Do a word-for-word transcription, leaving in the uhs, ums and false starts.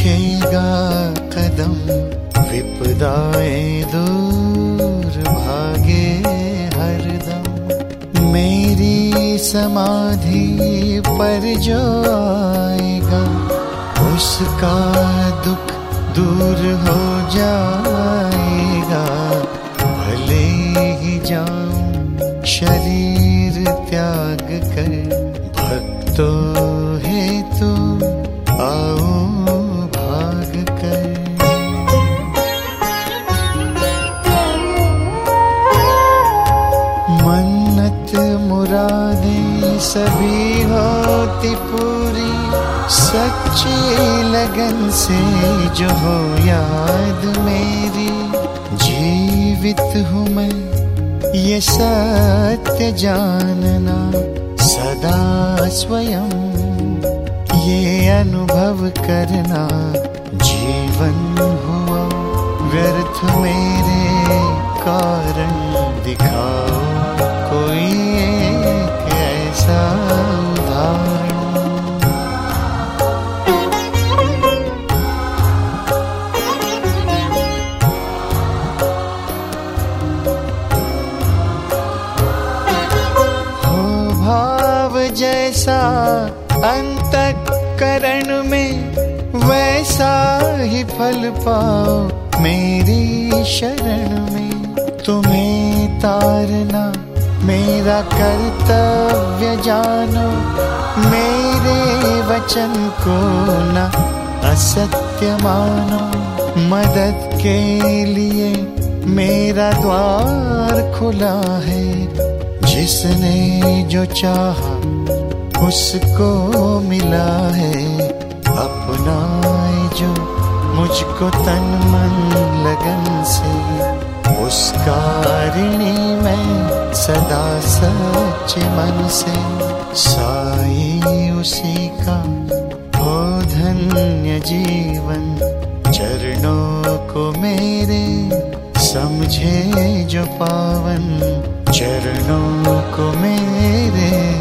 रखेगा कदम विपदाए दूर भागे हरदम। मेरी समाधि पर जो आएगा उसका दुख दूर हो जाएगा। भले ही जाऊं शरीर त्याग कर, भक्तों हेतु आऊं भाग कर। मन्नत मुरादें सभी होती पूरी, सच्ची लगन से जो हो याद मेरी। जीवित हूँ मैं ये सत्य जानना, सदा स्वयं ये अनुभव करना। जीवन हुआ व्यर्थ मेरे कारण दिखाओ कोई एक ऐसा उदाहरण। जैसा अंतःकरण में वैसा ही फल पाओ मेरी शरण में। तुम्हें तारना मेरा कर्तव्य जानो, मेरे वचन को न असत्य मानो। मदद के लिए मेरा द्वार खुला है, जिसने जो चाहा उसको मिला है। अपनाए जो मुझको तन मन लगन से, उसका ऋणी मैं सदा सच्चे मन से। साई उसी का हो धन्य जीवन, चरणों को मेरे समझे जो पावन। चरणों को मेरे